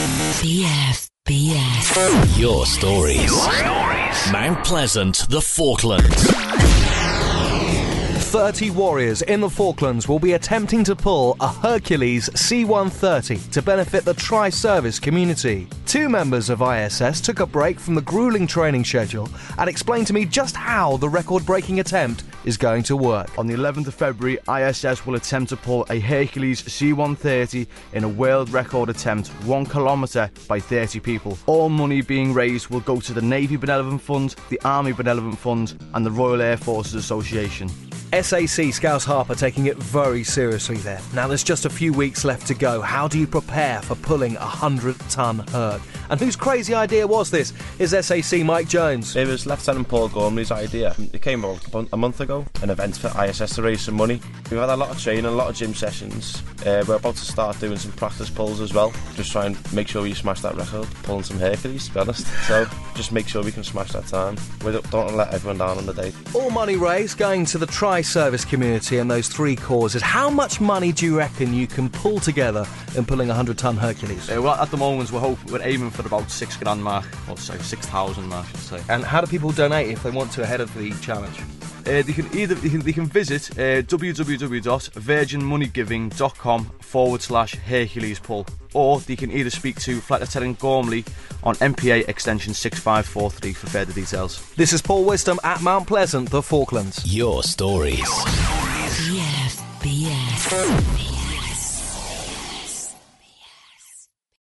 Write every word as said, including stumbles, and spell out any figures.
B F B S. Your stories. Your stories. Mount Pleasant, the Falklands. thirty warriors in the Falklands will be attempting to pull a Hercules C one thirty to benefit the tri-service community. Two members of I S S took a break from the grueling training schedule and explained to me just how the record-breaking attempt is going to work. On the eleventh of February, I S S will attempt to pull a Hercules C one thirty in a world record attempt, one kilometre by thirty people. All money being raised will go to the Navy Benevolent Fund, the Army Benevolent Fund and the Royal Air Forces Association. S A C Scouse Harper taking it very seriously there. Now there's just a few weeks left to go. How do you prepare for pulling a hundred ton herd? And whose crazy idea was this? Is S A C Mike Jones. It was Lieutenant Paul Gormley's idea. It came about a month ago, an event for I S S to raise some money. We've had a lot of training, a lot of gym sessions. Uh, we're about to start doing some practice pulls as well. Just try and make sure we smash that record, pulling some Hercules, to be honest. So just make sure we can smash that time. We don't, don't want to let everyone down on the day. All money raised going to the tri-service community and those three causes. How much money do you reckon you can pull together in pulling a hundred ton Hercules? Uh, well, at the moment we're hoping, we're aiming for about six grand mark, or sorry, six thousand mark, I should say. And how do people donate if they want to ahead of the challenge? Uh, they can either they can, they can visit uh, www.virginmoneygiving.com forward slash Hercules pull, or they can either speak to Flight Lieutenant Gormley on M P A extension six five four three for further details. This is Paul Wisdom at Mount Pleasant, the Falklands. Your stories. B F B S.